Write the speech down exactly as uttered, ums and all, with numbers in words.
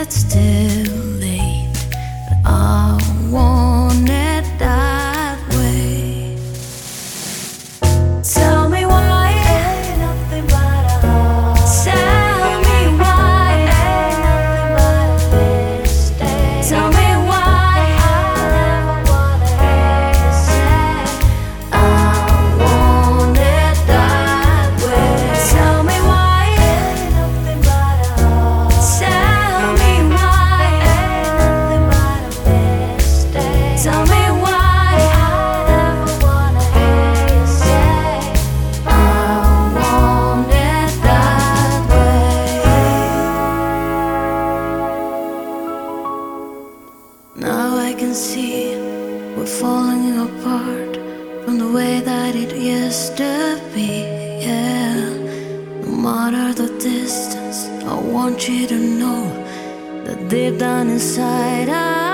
it's too late, but I want it that way. Tell me why ain't nothing but a heart. Tell me why ain't nothing but a mistake. Tell me why I never wanna hear you say I want it that way. Tell me why ain't nothing but a heart. Tell me why ain't nothing but a mistake. Tell me why I never wanna hear you say I want it that way. Now I can see we're falling apart from the way that it used to be, yeah. No matter the distance, I want you to know that deep down inside I